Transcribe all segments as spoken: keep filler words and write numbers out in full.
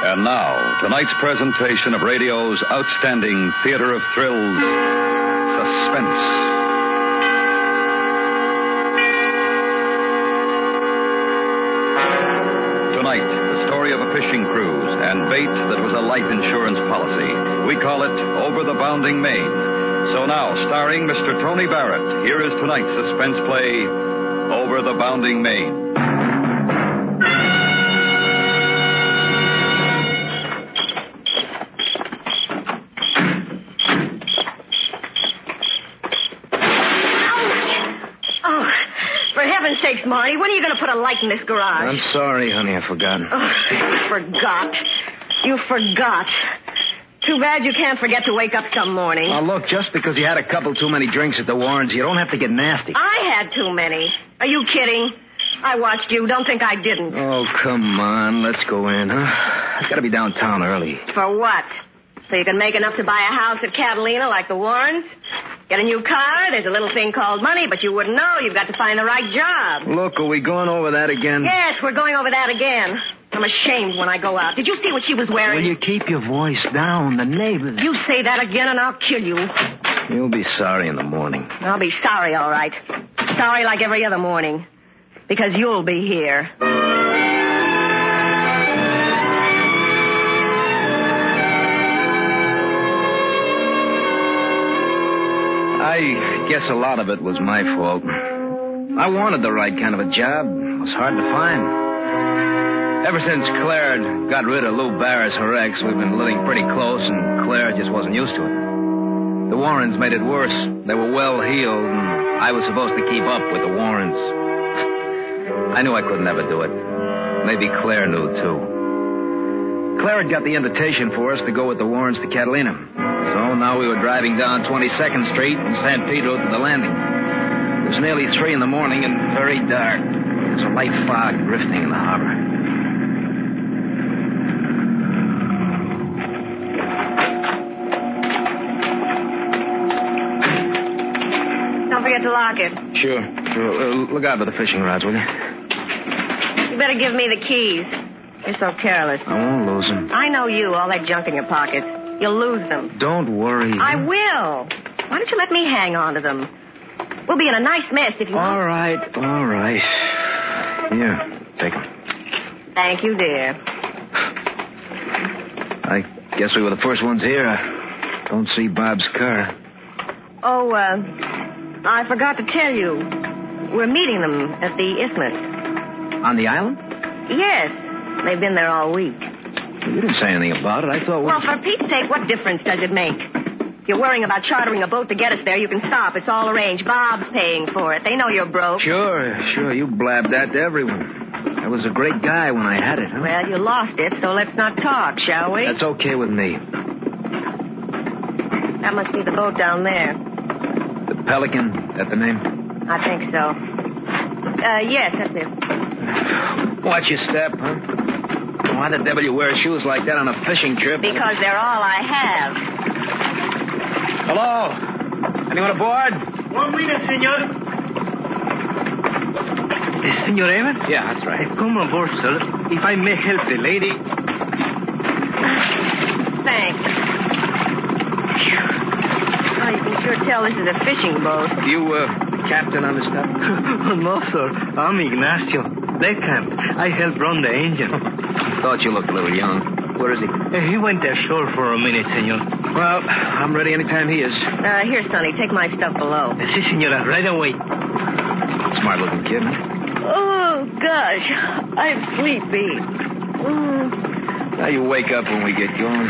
And now, tonight's presentation of radio's outstanding theater of thrills, Suspense. Tonight, the story of a fishing cruise and bait that was a life insurance policy. We call it Over the Bounding Main. So now, starring Mister Tony Barrett, here is tonight's suspense play, Over the Bounding Main. Sakes, Marty, when are you going to put a light in this garage? I'm sorry, honey, I forgot. Oh, you forgot. You forgot. Too bad you can't forget to wake up some morning. Oh, look, just because you had a couple too many drinks at the Warrens, you don't have to get nasty. I had too many. Are you kidding? I watched you. Don't think I didn't. Oh, come on. Let's go in, huh? I got to be downtown early. For what? So you can make enough to buy a house at Catalina like the Warrens? Get a new car, there's a little thing called money, but you wouldn't know. You've got to find the right job. Look, are we going over that again? Yes, we're going over that again. I'm ashamed when I go out. Did you see what she was wearing? Will you keep your voice down? The neighbors... You say that again and I'll kill you. You'll be sorry in the morning. I'll be sorry, all right. Sorry like every other morning. Because you'll be here. I guess a lot of it was my fault. I wanted the right kind of a job. It was hard to find. Ever since Claire got rid of Lou Barris, her ex, we've been living pretty close, and Claire just wasn't used to it. The Warrens made it worse. They were well-heeled, and I was supposed to keep up with the Warrens. I knew I could never do it. Maybe Claire knew, too. Claire had got the invitation for us to go with the Warrens to Catalina. So now we were driving down twenty-second Street and San Pedro to the landing. It was nearly three in the morning and very dark. There was a light fog drifting in the harbor. Don't forget to lock it. Sure, sure. Uh, look out for the fishing rods, will you? You better give me the keys. You're so careless. I won't lose them. I know you, all that junk in your pockets. You'll lose them. Don't worry. I will. Why don't you let me hang on to them? We'll be in a nice mess if you... All right, all right. Here, take them. Thank you, dear. I guess we were the first ones here. I don't see Bob's car. Oh, uh, I forgot to tell you. We're meeting them at the Isthmus. On the island? Yes. They've been there all week. You didn't say anything about it. I thought... Well, for Pete's sake, what difference does it make? If you're worrying about chartering a boat to get us there, you can stop. It's all arranged. Bob's paying for it. They know you're broke. Sure, sure. You blabbed that to everyone. I was a great guy when I had it, huh? Well, you lost it, so let's not talk, shall we? That's okay with me. That must be the boat down there. The Pelican, that the name? I think so. Uh, yes, that's it. Watch your step, huh? Why the devil you wear shoes like that on a fishing trip? Because they're all I have. Hello? Anyone aboard? One minute, senor. Is Senor Evans? Yeah, that's right. Come aboard, sir. If I may help the lady. Thanks. Oh, you can sure tell this is a fishing boat. You, uh, captain on the stuff? No, sir. I'm Ignacio. Deckhand. I help run the engine. Thought you looked a little young. Where is he? Uh, he went ashore for a minute, senor. Well, I'm ready anytime he is. Uh, here, Sonny, take my stuff below. Uh, si, senora, right away. Smart-looking kid, huh? Oh, gosh. I'm sleepy. Mm. Now you wake up when we get going.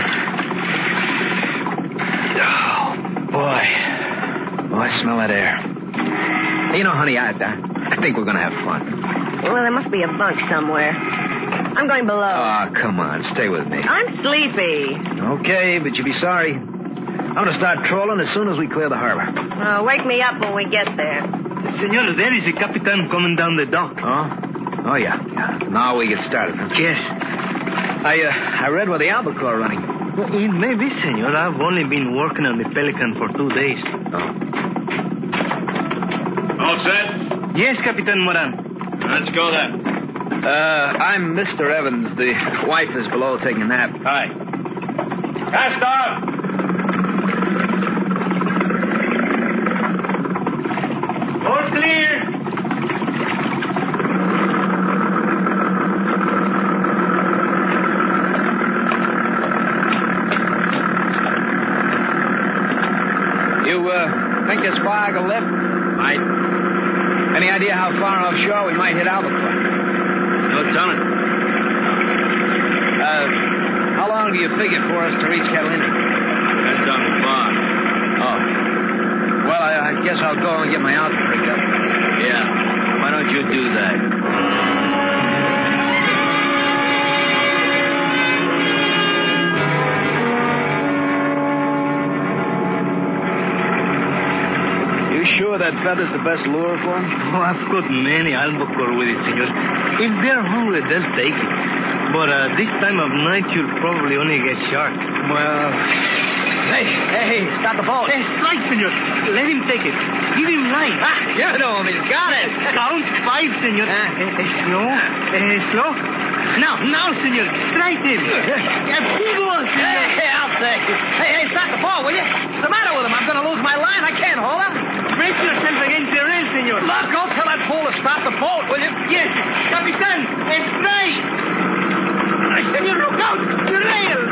Oh, boy. Oh, I smell that air. You know, honey, I, I think we're going to have fun. Well, there must be a bunk somewhere. I'm going below. Oh, come on. Stay with me. I'm sleepy. Okay, but you'll be sorry. I'm going to start trolling as soon as we clear the harbor. Uh, wake me up when we get there. Senor, there is a captain coming down the dock. Oh? Oh, yeah. yeah. Now we get started. Huh? Yes. I, uh, I read where the Albacore running. Well, it may be, senor. I've only been working on the Pelican for two days. Oh. All set? Yes, Capitan Moran. Let's go then. Uh, I'm Mister Evans. The wife is below taking a nap. Hi. Cast off! All clear! You, uh, think this fog will lift? Might. Any idea how far offshore we might hit Albuquerque? No telling. Uh, how long do you figure for us to reach Catalina? Depends on the fog. Oh. Well, I, I guess I'll go and get my outfit rigged up. Yeah. Why don't you do that? Sure that feather's the best lure for him? Oh, I've got many albacore with it, senor. If they're hungry, they'll take it. But uh, this time of night, you'll probably only get shark. Well... Hey, hey, hey, stop the boat. Hey, strike, senor. Let him take it. Give him light. Ah, you know him. He's got it. Count five, senor. Uh, uh, uh, slow. Uh, slow. Now, now, senor. Strike him. Uh, big one, senor. Hey, hey, I'll take it. Hey, hey, stop the boat, will you? What's the matter with him? I'm going to lose my line. I can't hold him. Brace yourself against the rail, senor. Look, go tell that fool to stop the boat, will you? Yes. Capitan, strike. Senor, look out. The rail.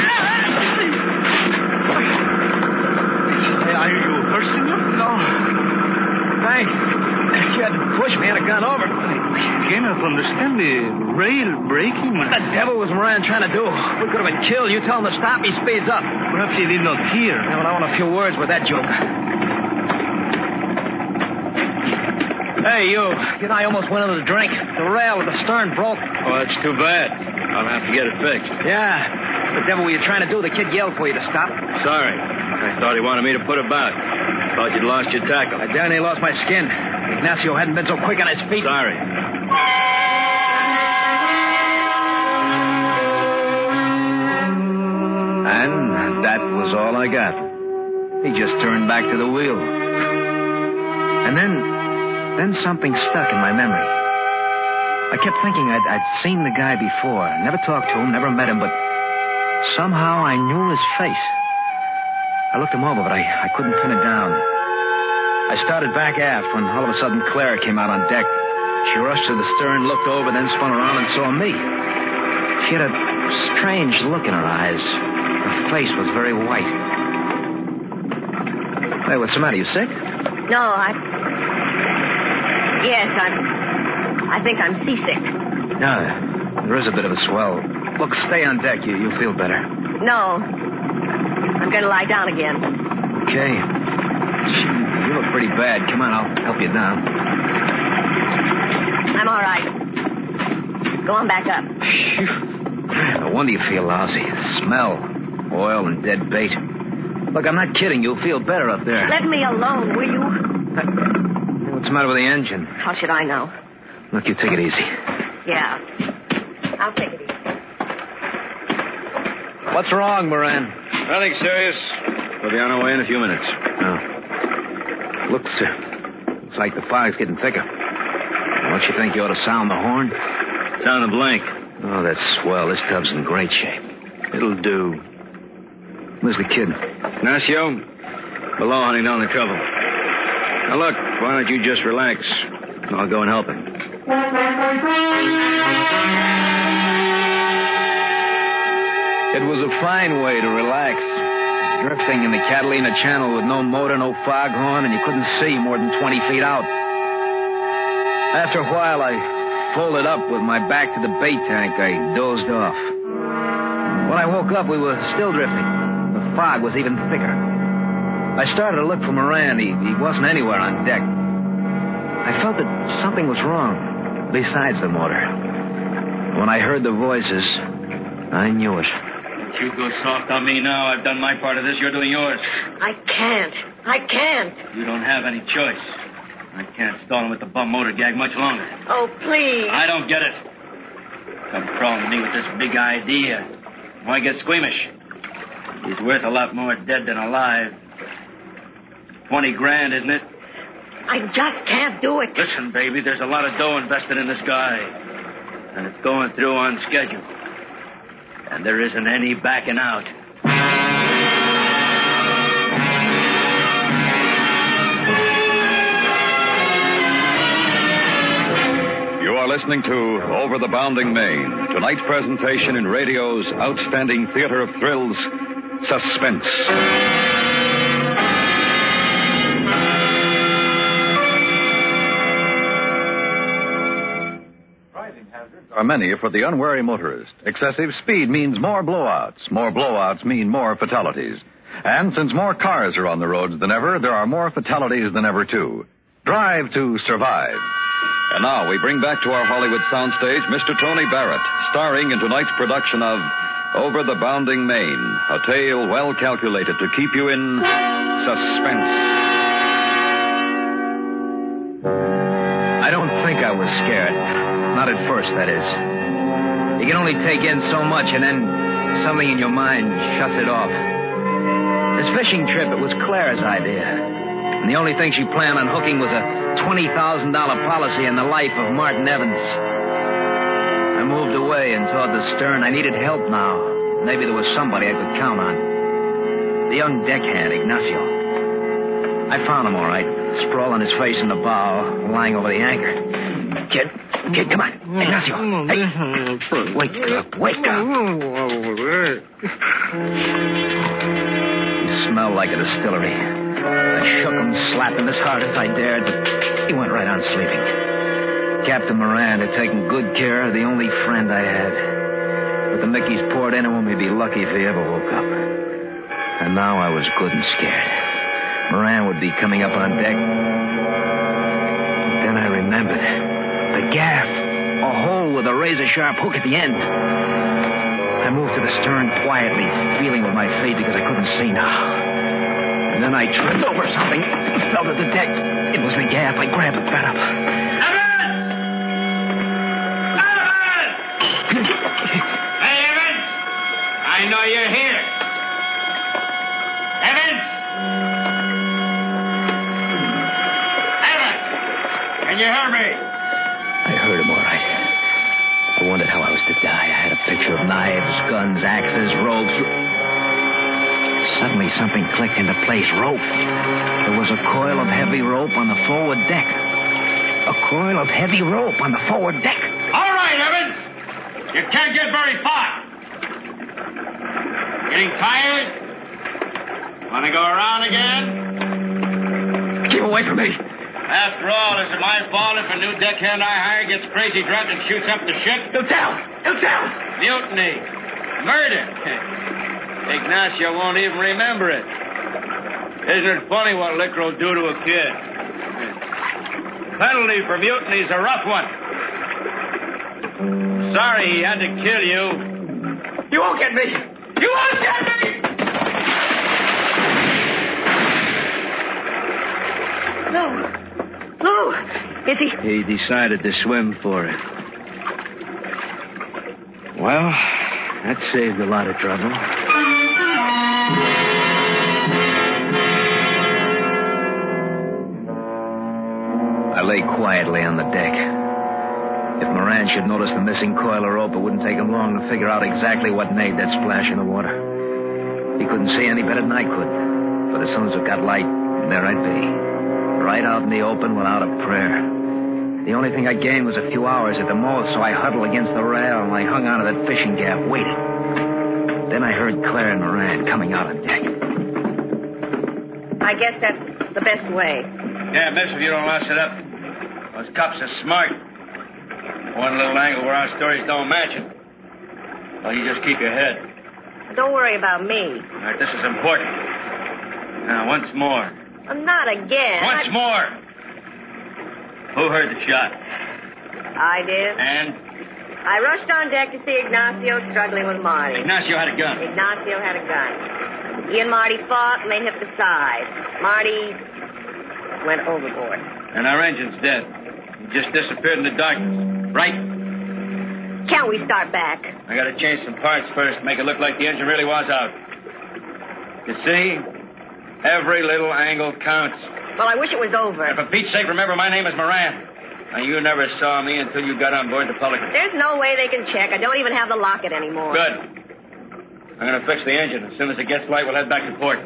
Hey, are you hurt, senor? No. Thanks. You had to push me. I had a gun over. I cannot understand the rail breaking. What the devil was Moran trying to do? We could have been killed. You tell him to stop, he speeds up. Perhaps he did not hear. Yeah, well, I want a few words with that joker. Hey, you. You know, I almost went under the drink. The rail at the stern broke. Oh, that's too bad. I'll have to get it fixed. Yeah. What the devil were you trying to do? The kid yelled for you to stop. Sorry. I thought he wanted me to put about. Thought you'd lost your tackle. I damn near lost my skin. Ignacio hadn't been so quick on his feet. Sorry. And that was all I got. He just turned back to the wheel. And then, then something stuck in my memory. I kept thinking I'd, I'd seen the guy before. Never talked to him, never met him, but somehow I knew his face. I looked him over, but I, I couldn't pin it down. I started back aft when all of a sudden Clara came out on deck. She rushed to the stern, looked over, then spun around and saw me. She had a strange look in her eyes. Her face was very white. Hey, what's the matter? You sick? No, I... Yes, I'm... I think I'm seasick. No, there is a bit of a swell. Look, stay on deck. You, you'll feel better. No. I'm going to lie down again. Okay. Gee, you look pretty bad. Come on, I'll help you down. I'm all right. Go on back up. Phew. No wonder you feel lousy. Smell. Oil and dead bait. Look, I'm not kidding. You'll feel better up there. Let me alone, will you? What's the matter with the engine? How should I know? Look, you take it easy. Yeah. I'll take it easy. What's wrong, Moran? Nothing serious. We'll be on our way in a few minutes. Oh. Looks, uh, looks like the fog's getting thicker. Don't you think you ought to sound the horn? Sound the blank. Oh, that's swell. This tub's in great shape. It'll do. Where's the kid? Ignacio? Below, honey, not in trouble. Now, look, why don't you just relax? I'll go and help him. It was a fine way to relax. Drifting in the Catalina Channel with no motor, no foghorn, and you couldn't see more than twenty feet out. After a while, I folded up with my back to the bait tank. I dozed off. When I woke up, we were still drifting. The fog was even thicker. I started to look for Moran. He, he wasn't anywhere on deck. I felt that something was wrong, besides the motor. When I heard the voices, I knew it. You go soft on me now. I've done my part of this. You're doing yours. I can't. I can't. You don't have any choice. I can't stall him with the bum motor gag much longer. Oh, please. I don't get it. Come crawling to me with this big idea. Why get squeamish? He's worth a lot more dead than alive. Twenty grand, isn't it? I just can't do it. Listen, baby, there's a lot of dough invested in this guy. And it's going through on schedule. And there isn't any backing out. You are listening to Over the Bounding Main, tonight's presentation in radio's outstanding theater of thrills, Suspense. Are many for the unwary motorist. Excessive speed means more blowouts. More blowouts mean more fatalities. And since more cars are on the roads than ever, there are more fatalities than ever, too. Drive to survive. And now we bring back to our Hollywood soundstage Mister Tony Barrett, starring in tonight's production of Over the Bounding Main, a tale well calculated to keep you in suspense. I don't think I was scared. Not at first, that is. You can only take in so much, and then something in your mind shuts it off. This fishing trip, it was Claire's idea. And the only thing she planned on hooking was a twenty thousand dollars policy on the life of Martin Evans. I moved away and toward the stern. I needed help now. Maybe there was somebody I could count on. The young deckhand, Ignacio. I found him, all right, sprawled on his face in the bow, lying over the anchor. Kid, kid, come on. Ignacio. Hey. Wake up, wake up. He smelled like a distillery. I shook him, slapped him as hard as I dared, but he went right on sleeping. Captain Moran had taken good care of the only friend I had. But the Mickeys poured into him, he'd be lucky if he ever woke up. And now I was good and scared. Moran would be coming up on deck. Then I remembered. The gaff. A hole with a razor-sharp hook at the end. I moved to the stern quietly, feeling with my feet because I couldn't see now. And then I tripped over something, fell to the deck. It was the gaff. I grabbed it, got up. Evans! Evans! Hey, Evans! I know you're here. Evans! Can you hear me? I heard him all right. I wondered how I was to die. I had a picture of knives, guns, axes, ropes. Suddenly something clicked into place. Rope. There was a coil of heavy rope on the forward deck. A coil of heavy rope on the forward deck. All right, Evans. You can't get very far. Getting tired? Want to go around again? Keep away from me. After all, is it my fault if a new deckhand I hire gets crazy drunk and shoots up the ship? He'll tell. He'll tell. Mutiny. Murder. Ignacio won't even remember it. Isn't it funny what liquor will do to a kid? Penalty for mutiny is a rough one. Sorry he had to kill you. You won't get me. You won't get me. No. Lou, is he... He decided to swim for it. Well, that saved a lot of trouble. I lay quietly on the deck. If Moran should notice the missing coil of rope, it wouldn't take him long to figure out exactly what made that splash in the water. He couldn't see any better than I could. But as soon as it got light, there I'd be. Right out in the open without a prayer. The only thing I gained was a few hours at the most, so I huddled against the rail and I hung onto that fishing gaff, waiting. Then I heard Claire and Moran coming out on deck. I guess that's the best way. Can't miss if you don't lost it up. Those cops are smart. One little angle where our stories don't match it. Well, you just keep your head. Don't worry about me. All right, this is important. Now, once more. Not again. Once I... more. Who heard the shot? I did. And? I rushed on deck to see Ignacio struggling with Marty. Ignacio had a gun. Ignacio had a gun. He and Marty fought, and they hit the side. Marty went overboard. And our engine's dead. He just disappeared in the darkness. Right? Can't we start back? I gotta change some parts first, make it look like the engine really was out. You see? Every little angle counts. Well, I wish it was over. And for Pete's sake, remember my name is Moran. And you never saw me until you got on board the Pelican. There's no way they can check. I don't even have the locket anymore. Good. I'm going to fix the engine. As soon as it gets light, we'll head back to port.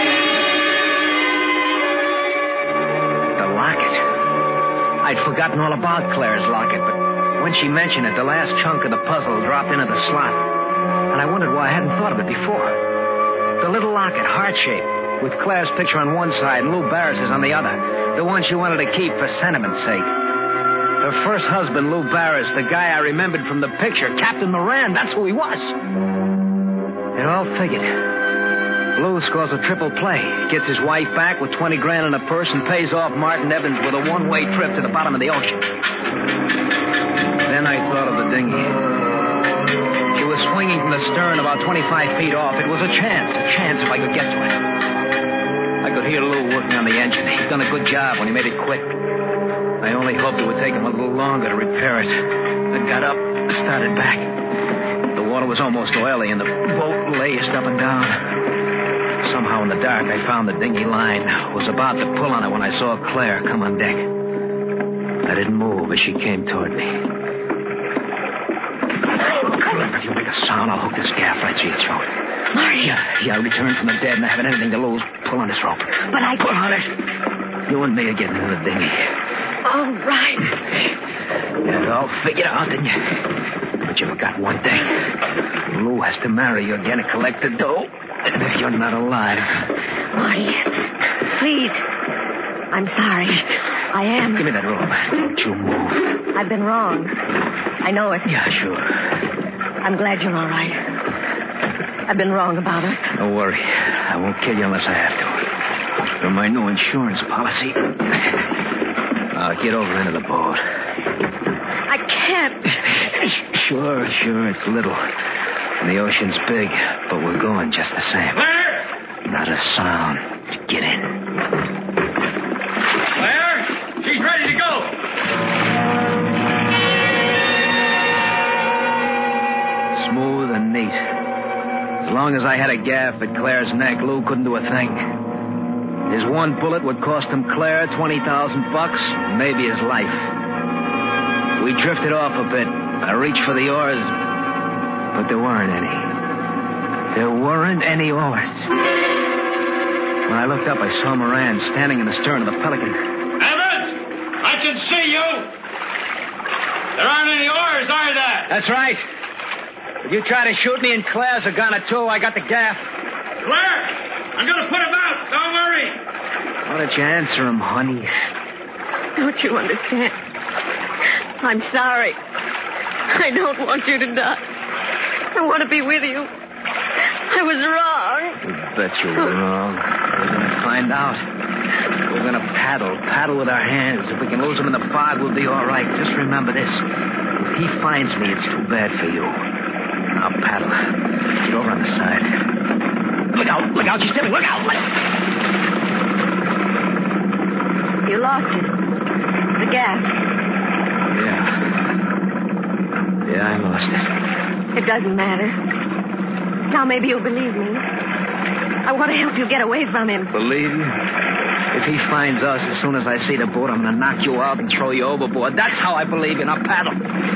The locket. I'd forgotten all about Claire's locket, but when she mentioned it, the last chunk of the puzzle dropped into the slot. And I wondered why I hadn't thought of it before. The little locket, heart-shaped, with Claire's picture on one side and Lou Barris's on the other. The one she wanted to keep for sentiment's sake. Her first husband, Lou Barris, the guy I remembered from the picture, Captain Moran, that's who he was. It all figured. Lou scores a triple play, gets his wife back with twenty grand in a purse, and pays off Martin Evans with a one-way trip to the bottom of the ocean. Then I thought of the dinghy. She was swinging from the stern about twenty-five feet off. It was a chance, a chance if I could get to it. I could hear Lou working on the engine. He'd done a good job when he made it quick. I only hoped it would take him a little longer to repair it. I got up, started back. The water was almost oily, and the boat laced up and down. Somehow in the dark, I found the dinghy line. Was about to pull on it when I saw Claire come on deck. I didn't move as she came toward me. If you make a sound, I'll hook this gaff right through your throat. Marty. Yeah, yeah, I returned from the dead and I haven't anything to lose. Pull on this rope. But I Pull can't. on it. You and me are getting into the dinghy. All right. You had it all figured out, didn't you? But you forgot one thing. Lou has to marry you again to collect the dough. And if you're not alive... Marty, please. I'm sorry. I am. Give me that rope. Don't you move. I've been wrong. I know it. Yeah, sure. I'm glad you're all right. I've been wrong about us. Don't worry. I won't kill you unless I have to. From my new insurance policy. Now, get over into the boat. I can't. Sure, sure, it's little. And the ocean's big, but we're going just the same. Claire! Not a sound. Get in. Claire! She's ready to go! Smooth and neat. As long as I had a gaff at Claire's neck, Lou couldn't do a thing. His one bullet would cost him Claire twenty thousand bucks, maybe his life. We drifted off a bit. I reached for the oars, but there weren't any. There weren't any oars. When I looked up, I saw Moran standing in the stern of the Pelican. Evans! I can see you! There aren't any oars, are there? That's right. If you try to shoot me and Claire's a gun or two, I got the gaff. Claire! I'm going to put him out. Don't worry. Why don't you answer him, honey? Don't you understand? I'm sorry. I don't want you to die. I want to be with you. I was wrong. You bet you were wrong. We're going to find out. We're going to paddle, paddle with our hands. If we can lose him in the fog, we'll be all right. Just remember this. If he finds me, it's too bad for you. Now paddle. Get over on the side. Look out, look out, she's stepping. Look out. You lost it. The gas. Yeah. Yeah, I lost it. It doesn't matter. Now maybe you'll believe me. I want to help you get away from him. Believe you? If he finds us, as soon as I see the boat, I'm going to knock you out and throw you overboard. That's how I believe you. Now paddle.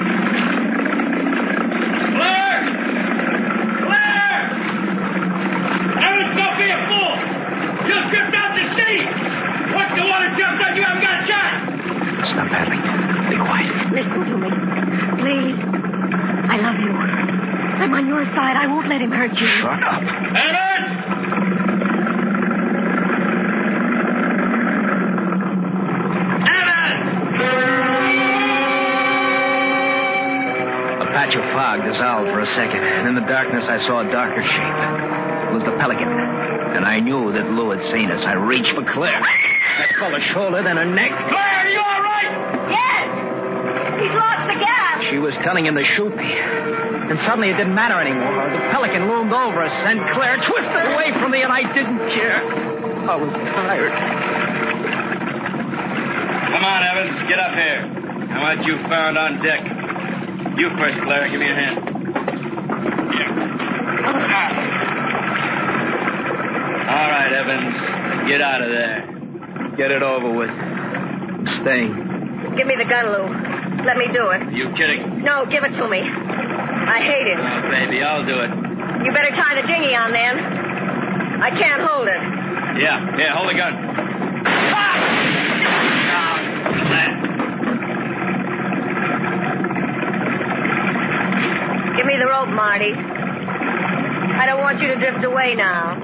Claire! Claire! Evans, don't be a fool! You'll drift out to sea! Once the water jumps up, you haven't got a shot! Stop paddling. Be quiet. Listen to me. Please. I love you. I'm on your side. I won't let him hurt you. Shut up. Evans! A patch of fog dissolved for a second, and in the darkness I saw a darker shape. It was the Pelican, and I knew that Lou had seen us. I reached for Claire. I pulled her shoulder, then her neck. Claire, are you all right? Yes! He's lost the gas! She was telling him to shoot me. And suddenly it didn't matter anymore. The Pelican loomed over us, and Claire twisted away from me, and I didn't care. I was tired. Come on, Evans. Get up here. I want you found on deck. You first, Claire. Give me a hand. Here. All right, Evans. Get out of there. Get it over with. I'm staying. Give me the gun, Lou. Let me do it. You kidding? No, give it to me. I hate it. Oh, baby, I'll do it. You better tie the dinghy on then. I can't hold it. Yeah, yeah, hold the gun. Ah! Give me the rope, Marty. I don't want you to drift away now.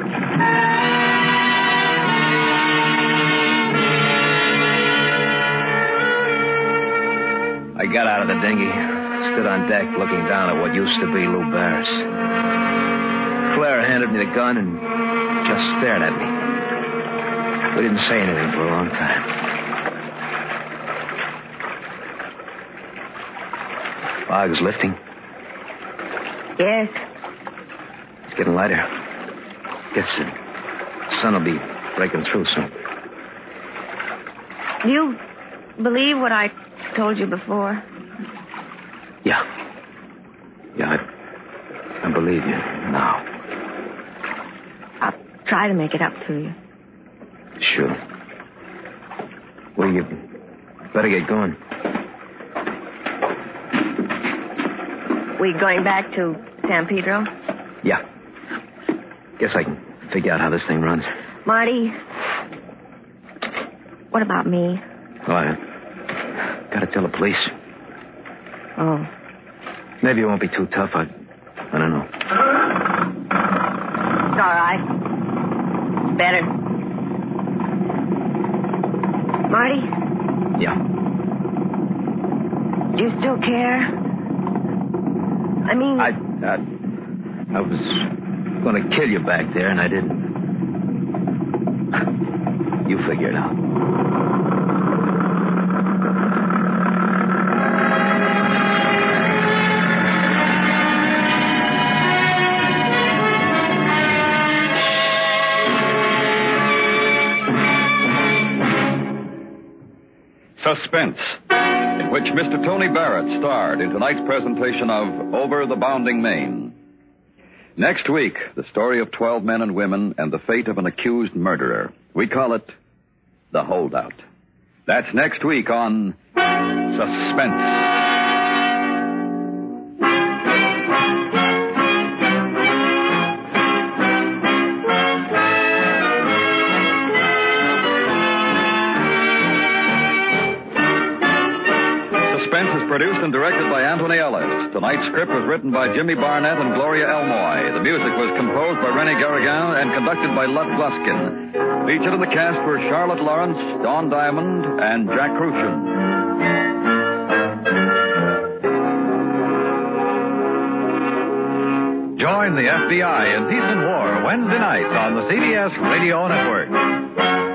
I got out of the dinghy, stood on deck looking down at what used to be Lou Barris. Claire handed me the gun and just stared at me. We didn't say anything for a long time. Fog's lifting. Yes. It's getting lighter. Guess the sun will be breaking through soon. Do you believe what I told you before? Yeah. Yeah, I, I believe you now. I'll try to make it up to you. Sure. Well, you better get going. We going back to San Pedro? Yeah. Guess I can figure out how this thing runs. Marty, what about me? Well, I gotta tell the police. Oh. Maybe it won't be too tough. I, I don't know. It's all right. It's better. Marty? Yeah. Do you still care? I mean... I, I, I was going to kill you back there, and I didn't. You figure it out. Suspense, in which Mister Tony Barrett starred in tonight's presentation of Over the Bounding Main. Next week, the story of twelve men and women and the fate of an accused murderer. We call it The Holdout. That's next week on Suspense. Produced and directed by Anthony Ellis. Tonight's script was written by Jimmy Barnett and Gloria Elmoy. The music was composed by René Garrigan and conducted by Lud Gluskin. Featured in the cast were Charlotte Lawrence, Dawn Diamond, and Jack Crucian. Join the F B I in Peace and War Wednesday nights on the C B S Radio Network.